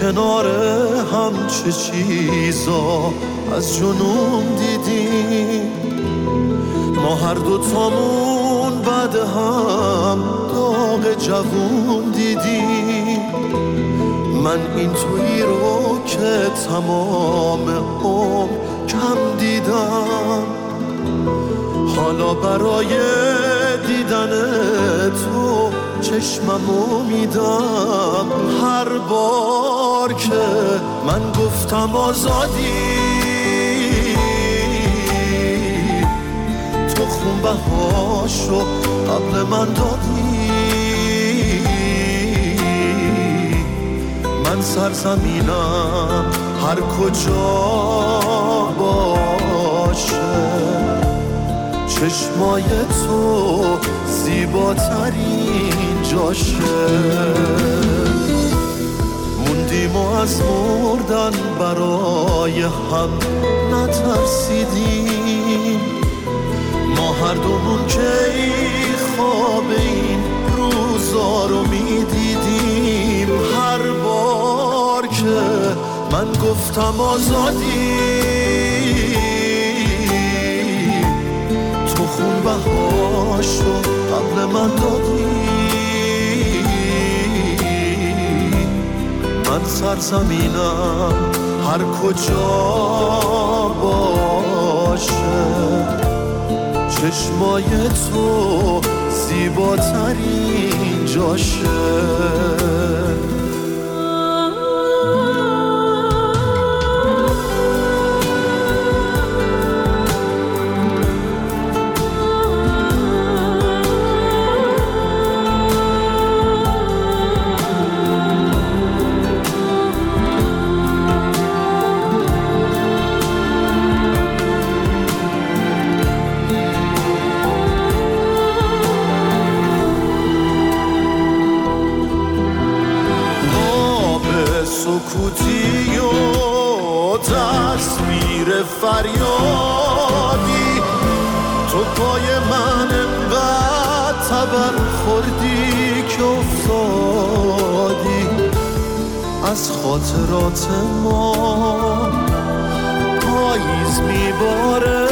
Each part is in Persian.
کنار هم چه چیزا از جنون دیدیم. ما هر دوتامون بعد هم داغ جوون دیدیم. من این تویی رو که تمام عمر کم دیدم، حالا برای دیدن تو چشممو میدم. هر بار که من گفتم آزادی، تو خونبهاشو قبل من دادی. من سرزمینم هر کجا باشه، چشمای تو زیباترین جاشه. موندیم و از مردن برای هم نترسیدیم. ما هر دومون که خواب این روزا رو میدیدیم. هر بار که من گفتم آزادی، تو خونبهاشو قبل من دادی. من سرزمینم هر کجا باشه، چشمای تو زیباترین جاشه. سکوتی و تصویر فریادی، تو پای من انقدر تبر خوردی که افتادی. از خاطرات ما پاییز میباره،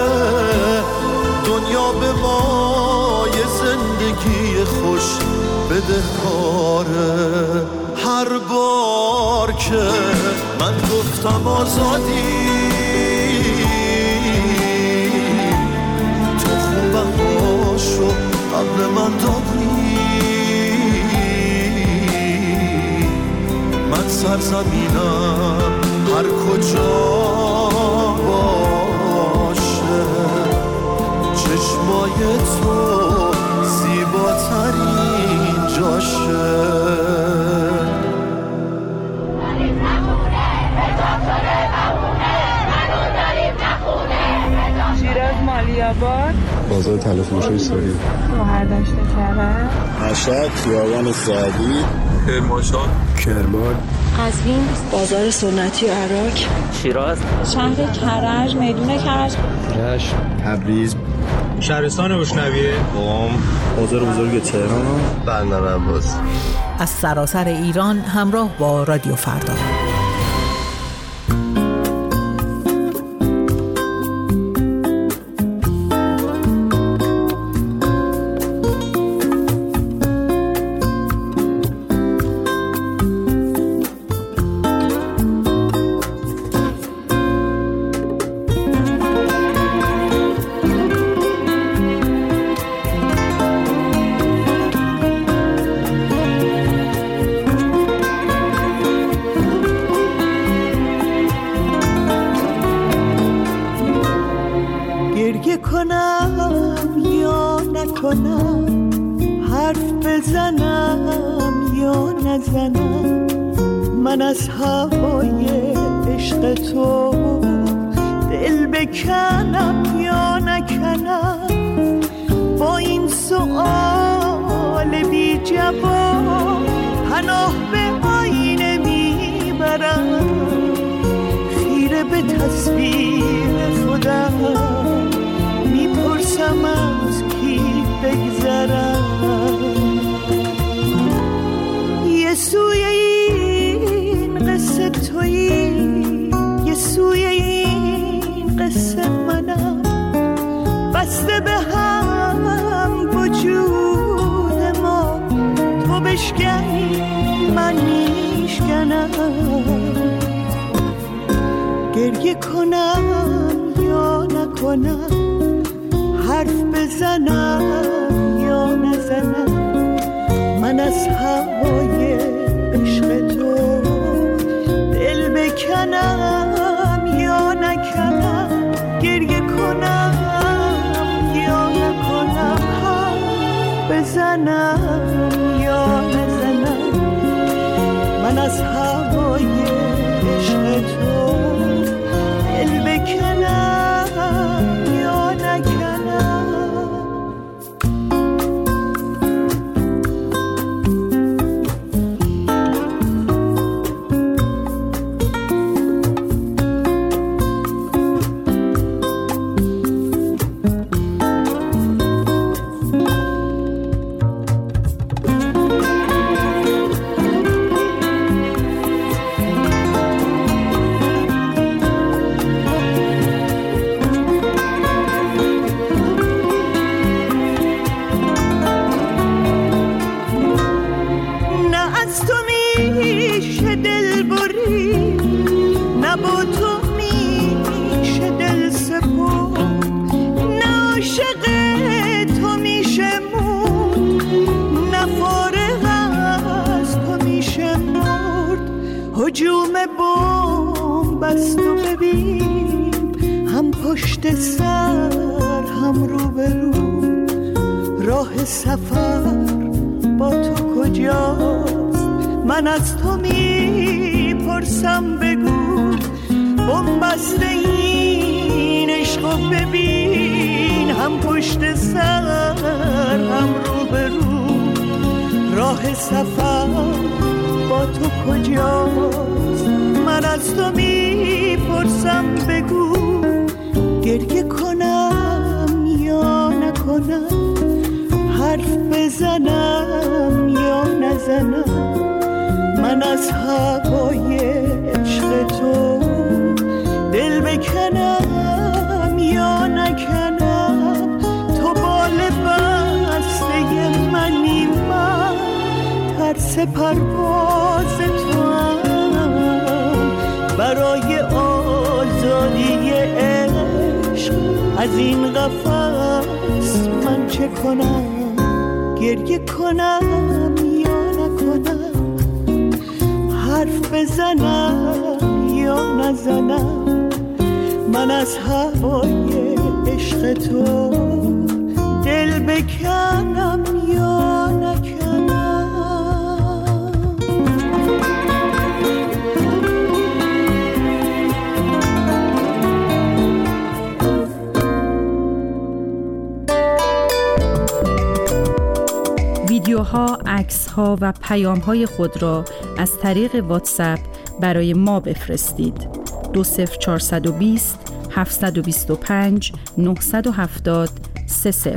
دنیا به ما یه زندگی خوش بدهکاره. هر بار که من گفتم آزادی، تو خونبهاشو قبل من دادی. من سرزمینم هر کجا باشه، چشمای تو زیباترین جاشه. مالیاباد، بازار تلفروشی سوری، مهردشت کرد، مشهد، خیابان سعدی، کرمانشاه، کرمان، قزوین، بازار سنتی و عراق، شیراز، شهر کرج، میدون کرج، رشت، تبریز، شهرستان بوشنویه، قم، بازار بزرگ تهران، بندر عباس. از سراسر ایران همراه با رادیو فردا. من از هوای عشق تو دل بکنم یا نکنم، با این سؤال بی جواب پناه به آینه میبرم. خیره به تصویر خودم میپرسم از کی بگذرم. یه سوی این بسته به هم وجود ما، تو بشکنی من میشکنم، گریه کنم یا نکنم، حرف بزنم یا نزنم، من از هوای عشق تو دل بکنم یا نکنم، گریه کنم یا نکنم، حرف بزنم یا نزنم، من از هوای عشق تو دل بکنم یا نکنم. هجوم بمب است و ببین، هم پشت سر هم رو به رو، راه سفر با تو کجاست؟ من از تو میپرسم بگو، بمب است این عشق و ببین، هم پشت سر هم رو به رو، راه سفر با تو کجاست؟ من از تو میپرسم بگو، گریه کنم یا نکنم، حرف بزنم یا نزنم، من از هوای عشق تو دل بکنم یا نکنم، تو بال بسته منی، من ترس پرواز تو هم، برای آزادی عشق از این قفس من چه کنم؟ گریه کنم یا نکنم، حرف بزنم یا نزنم، من از هوای عشق تو دل بکنم یا نکنم. ویدیوها، عکس‌ها و پیام‌های خود را از طریق واتساپ برای ما بفرستید. 20420 725 970 30.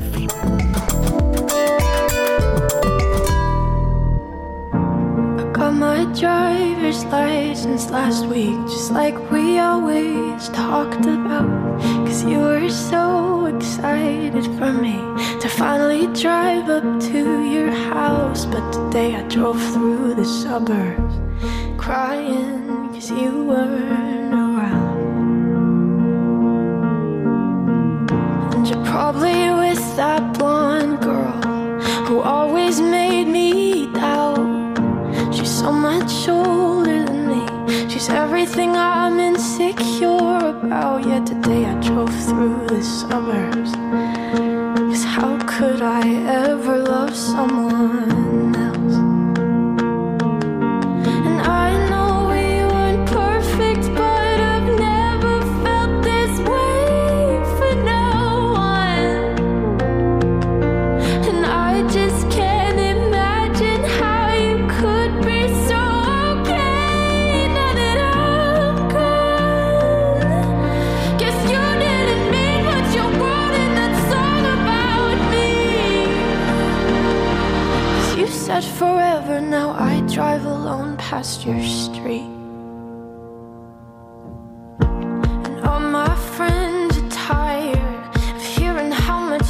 My driver's license last week, just like we always talked about, 'cause you were so excited for me to finally drive up to your house. But today I drove through the suburbs crying 'cause you weren't around. And you're probably with that blonde girl who always made me doubt. She's so much older than me, she's everything I'm insecure about. Yet today I drove through the suburbs, 'cause how could I ever love someone else? And I know we weren't perfect, but I've never felt this way for no one. And I just can't imagine how you could be so okay now that I'm gone. Guess you didn't mean what you wrote in that song about me. 'Cause you said forever, now I drive alone past your street. And all my friends are tired of hearing how much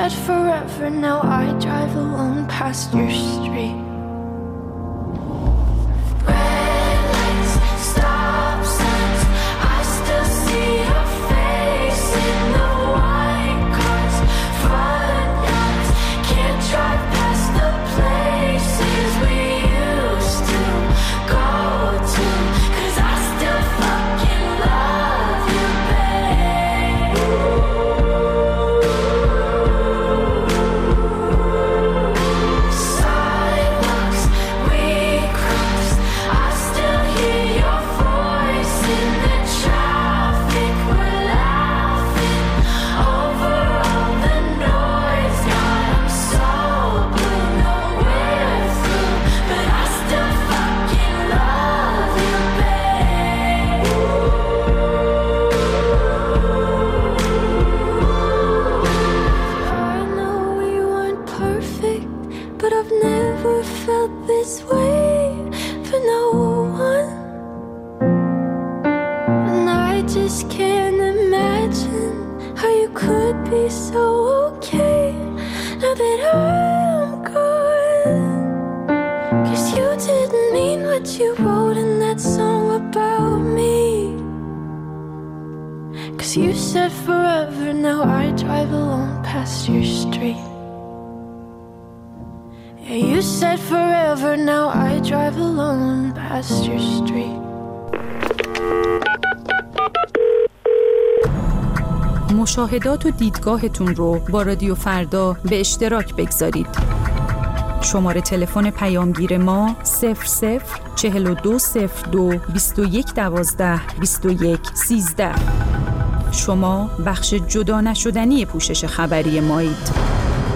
said forever, now I drive alone past your street. Red lights, stop signs, I still see your face in the white cars, front yards, can't drive past the places we used to go to, 'cause I still fucking love you, babe. Sidewalks we crossed, I still hear your voice in the traffic. We're laughing over all the noise. God, I'm so blue, nowhere through, but I still fucking love you, babe. I know we weren't perfect, but I've never felt this way for no one. And I just can't imagine how you could be so okay now that I'm gone. 'Cause you didn't mean what you wrote in that song about me. 'Cause you said forever, now I drive alone past your street. Yeah, you said forever, now I drive alone past your street. مشاهدات و دیدگاهتون رو با رادیو فردا به اشتراک بگذارید. شماره تلفن پیامگیر ما 004202 2112 2113. شما بخش جدا نشدنی پوشش خبری مایید.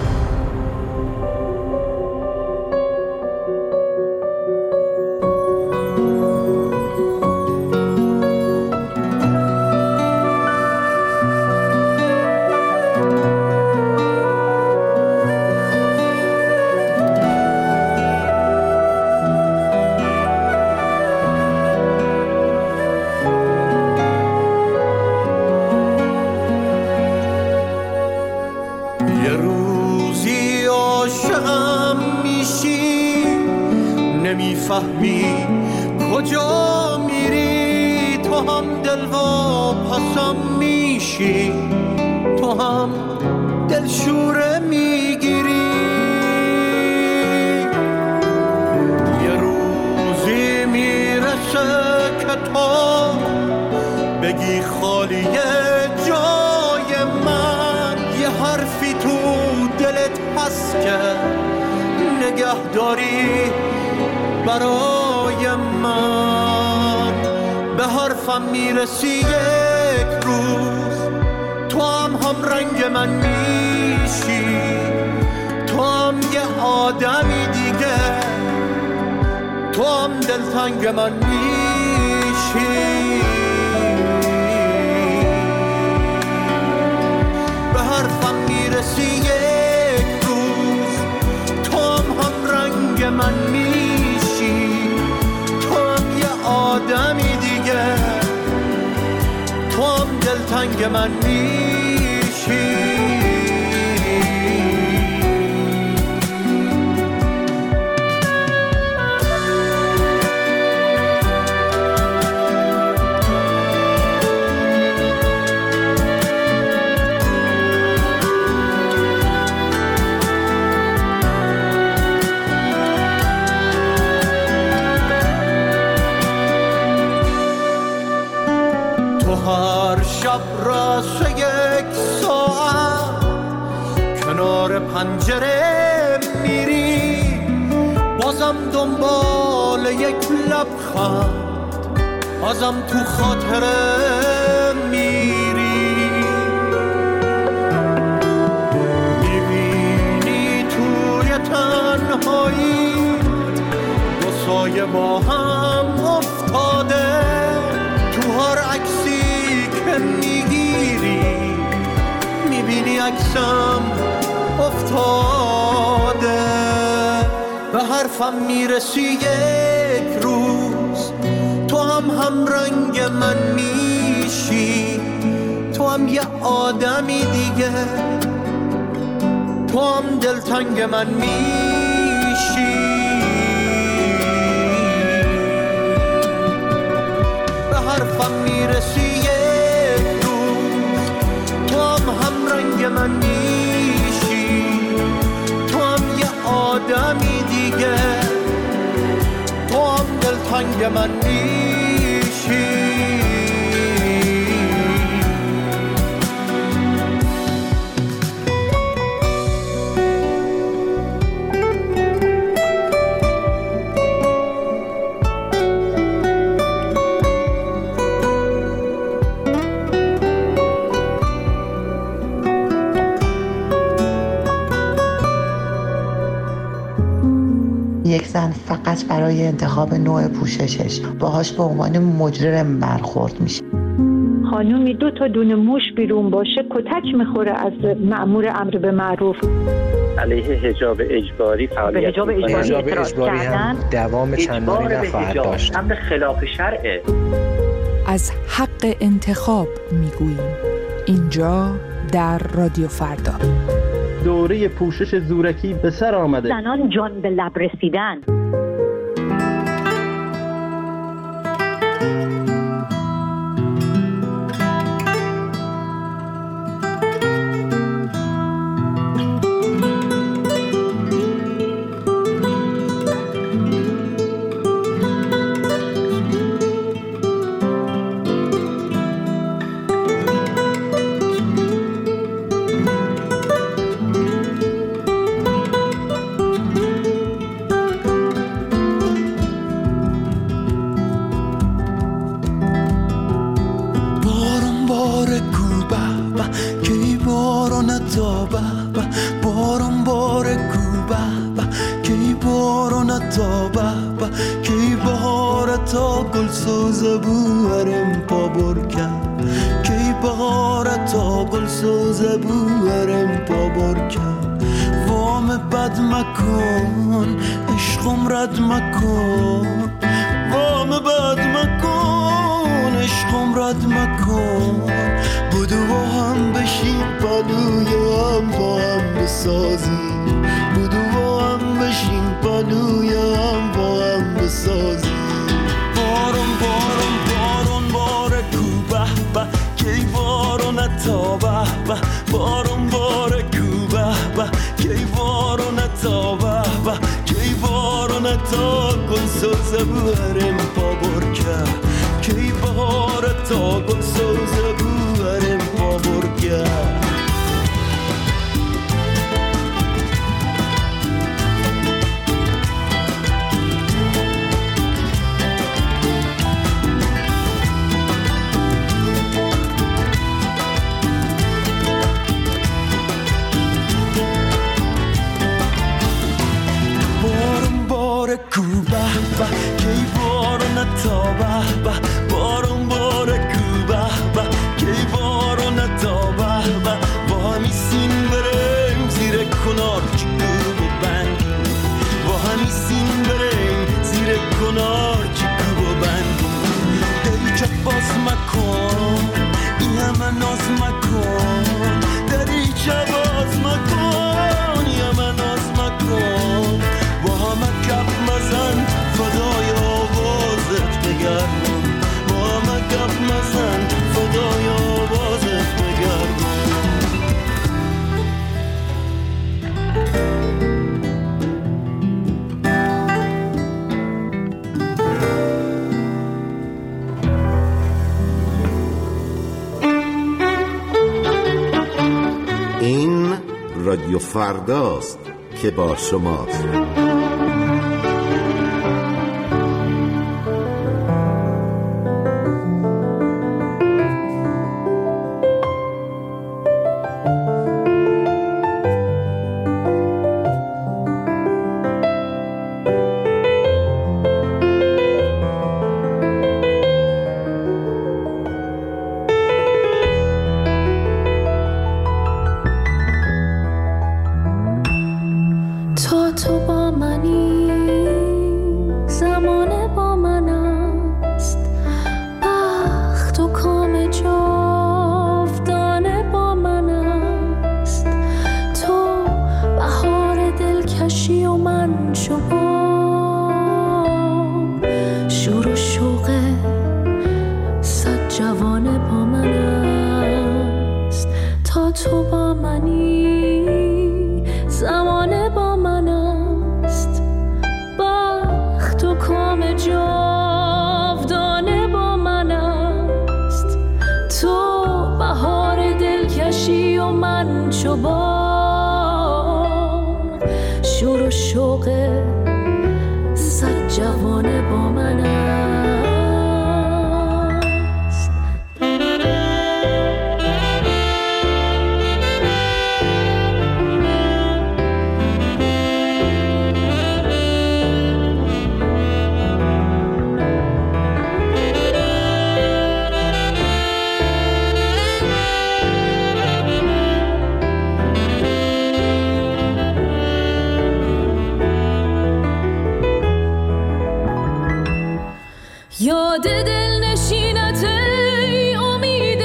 نمیفهمی کجا میری، تو هم دل و پسم میشی، تو هم دلشوره میگیری. یه روزی میرسه که تو بگی خالیه جای من، یه حرفی تو دلت هست که نگه داری برای من. به حرفم میرسی یک روز، تو هم رنگ من میشی، تو هم یه آدمی دیگه، تو هم دلتنگ من میشی. به حرفم میرسی یک روز، تو هم رنگ من میشی، تو هم یه آدمی دیگه، تو هم دلتنگ من میشی. هر شب راسه یک ساعت کنار پنجره میری، بازم دنبال یک لبخند، بازم تو خاطره میری. میبینی توی تنهایی دو سایه با هم افتاده، تو هر عکسی که میگیری میبینی عکسم افتاده. به حرفم میرسی یک روز، تو هم رنگ من میشی، تو هم یه آدمی دیگه، تو هم دلتنگ من میشی، به حرفم میرسی یک روز، تو هم رنگ من میشی، تو هم یه آدمی دیگه، تو هم دلتنگ من میشی. یک زن فقط برای انتخاب نوع پوششش باهاش به عنوان مجرم برخورد میشه. خانومی 2 تا دونه موش بیرون باشه کتک میخوره از مأمور امر به معروف. علیه حجاب اجباری فعالیت حجاب اجباری هم دوام چندانی نخواهد داشت. امر خلاف شرعه. از حق انتخاب میگوییم اینجا در رادیو فردا. دوره پوشش زورکی به سر آمده. زنان جان به لب رسیدن. این رادیو فرداست که با شماست. تو با من دلکشی و من شما شور و شوق صد جوانه با من است تا تو با منی زمانه با من است بخت و کام جاودانه با من است تو بهار دلکشی و من شباب شور و شوق صد جوانه با من است یاد دل نشینت ای امید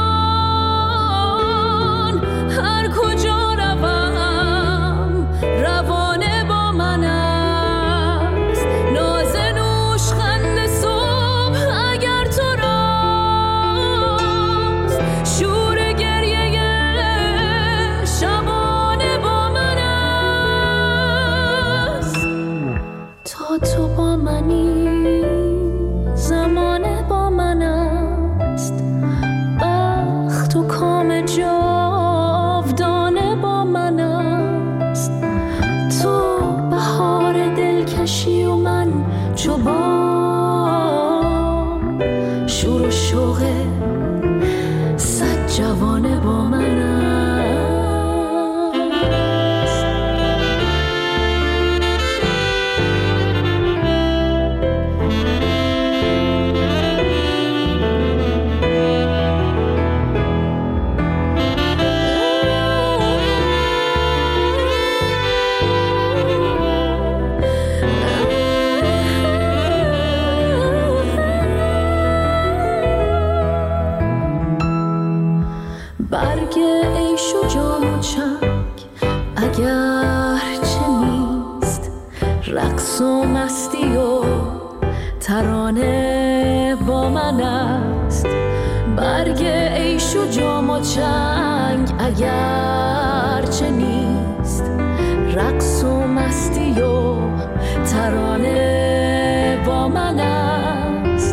جان هر کجا روم روانه با من است ناز نوشخند صبح اگر تو راست شور گریه شبانه با من است تا تو با منی زمانه با من است بخت و کام جاودانه با من است تو بهار دلکشی و من چوبان شور و شوق صد جوانه با من است برگ عیش و جام و چنگ اگر چه نیست رقص و مستی و ترانه با من است برگ عیش و جام و چنگ اگر چه نیست رقص و مستی و ترانه با من است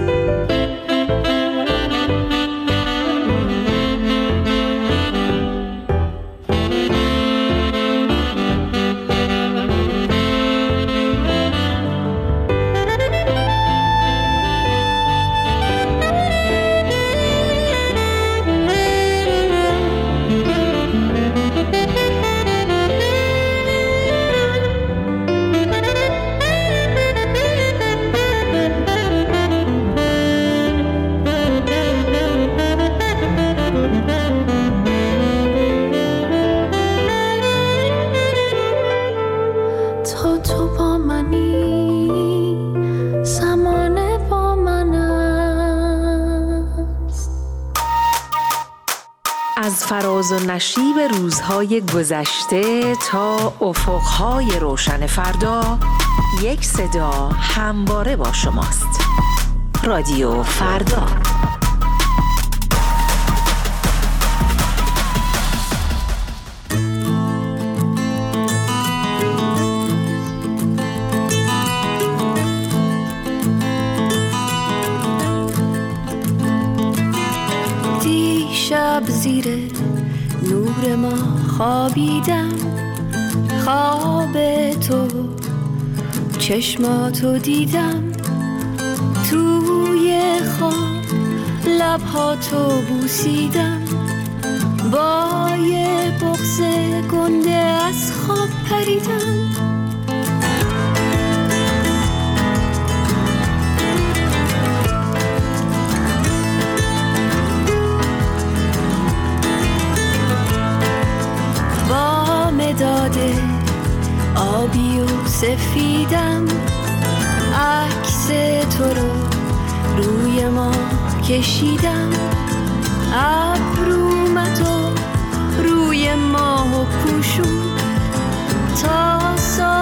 از فراز و نشیب روزهای گذشته تا افقهای روشن فردا یک صدا همواره با شماست. رادیو فردا. دیشب زیر نور ما خوابیدم خواب تو چشماتو دیدم توی خواب لبهاتو بوسیدم با یه بغض گنده از خواب پریدم با مداد آبی و سفیدم عکس تو رو روی ما کشیدم ابرومتو روی ماه و پوشون تا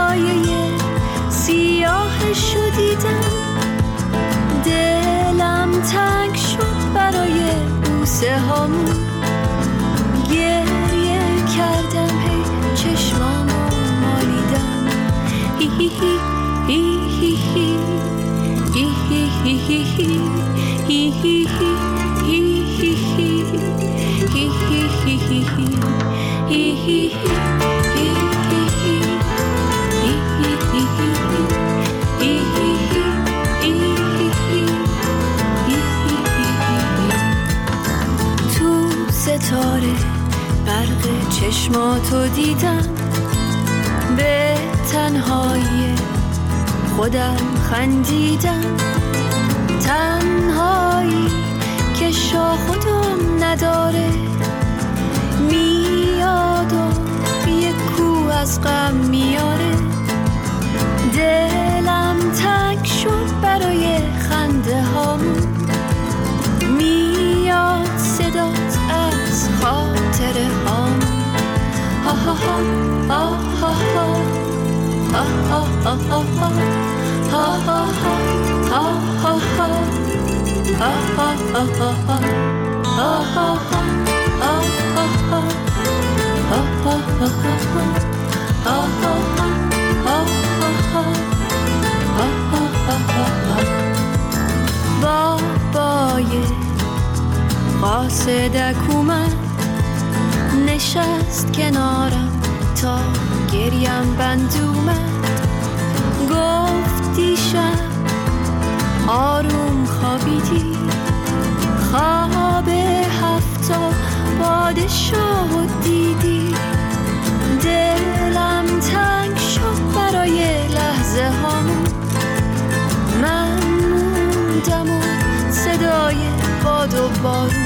تو دیدم، به تنهایی خودم خندیدم، تنهایی که شاه خودم نداره، میاد و یک کو از غم میاره، دلم تنگ شد برای خنده هامون، میاد صدات از خاطره هامون. ها ها ها ها ها ها ها ها ها بابای قاصدک اومد، نشست کنارم تا گریم بند اومد، گفت دیشب آروم خوابیدی، خواب هفتا پادشاه دیدی، دلم تنگ شد برای لحظه هامون، من موندم و صدای باد و بارون